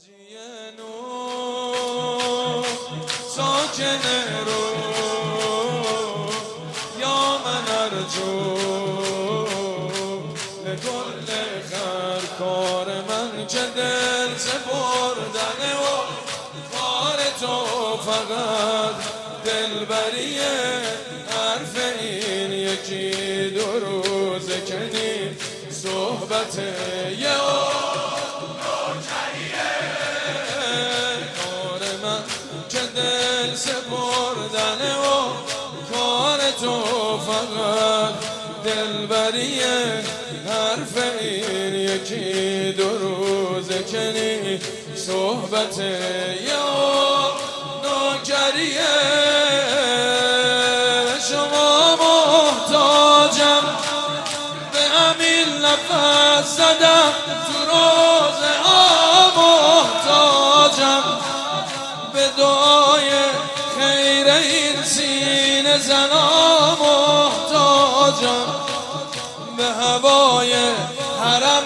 حاجی نور ساکن رو یا من ارجو لکل خیر کار من که دل سپردنه و کار تو فقط دلبریه حرف این یکی دو روزه کنی صحبت یه دل سپردنه و کار تو فقط دلبریه حرف این یکی دو روزه کنی صحبت یا نوکریه شما محتاجم به همین نفس زدم تو روزه ها محتاجم به دعای خیر این سینه زنا محتاجم به هوای حرم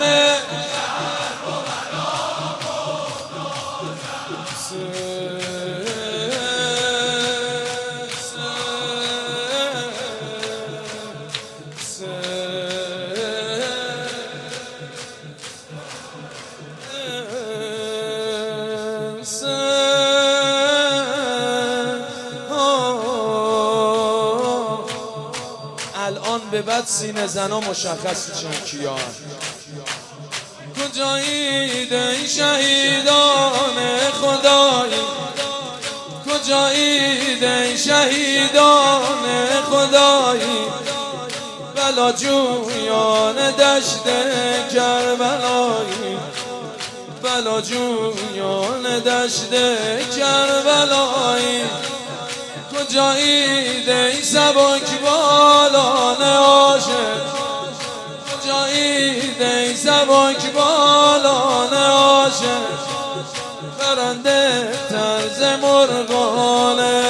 الان به بعد سینه زنا مشخص میشن کیا کجایید ای شهیدان خدایی کجایید ای شهیدان خدایی بلا جویان دشت کربلایی بلا جویان دشت کربلایی کجایید ای سبک بالان عاشق کجایید ای سبک بالان عاشق برنده طرز مرغان